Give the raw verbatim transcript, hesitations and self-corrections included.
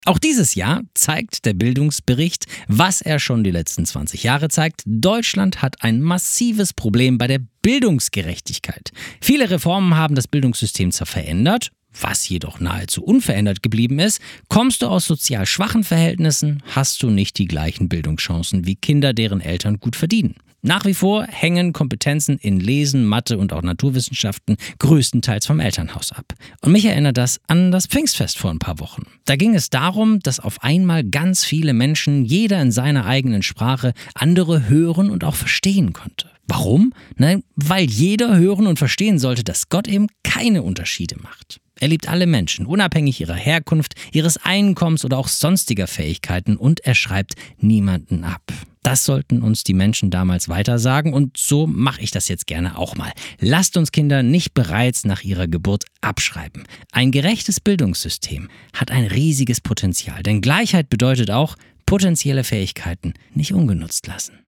Auch dieses Jahr zeigt der Bildungsbericht, was er schon die letzten zwanzig Jahre zeigt. Deutschland hat ein massives Problem bei der Bildungsgerechtigkeit. Viele Reformen haben das Bildungssystem zwar verändert, was jedoch nahezu unverändert geblieben ist. Kommst du aus sozial schwachen Verhältnissen, hast du nicht die gleichen Bildungschancen wie Kinder, deren Eltern gut verdienen. Nach wie vor hängen Kompetenzen in Lesen, Mathe und auch Naturwissenschaften größtenteils vom Elternhaus ab. Und mich erinnert das an das Pfingstfest vor ein paar Wochen. Da ging es darum, dass auf einmal ganz viele Menschen, jeder in seiner eigenen Sprache, andere hören und auch verstehen konnte. Warum? Nein, weil jeder hören und verstehen sollte, dass Gott eben keine Unterschiede macht. Er liebt alle Menschen, unabhängig ihrer Herkunft, ihres Einkommens oder auch sonstiger Fähigkeiten, und er schreibt niemanden ab. Das sollten uns die Menschen damals weitersagen, und so mache ich das jetzt gerne auch mal. Lasst uns Kinder nicht bereits nach ihrer Geburt abschreiben. Ein gerechtes Bildungssystem hat ein riesiges Potenzial, denn Gleichheit bedeutet auch, potenzielle Fähigkeiten nicht ungenutzt lassen.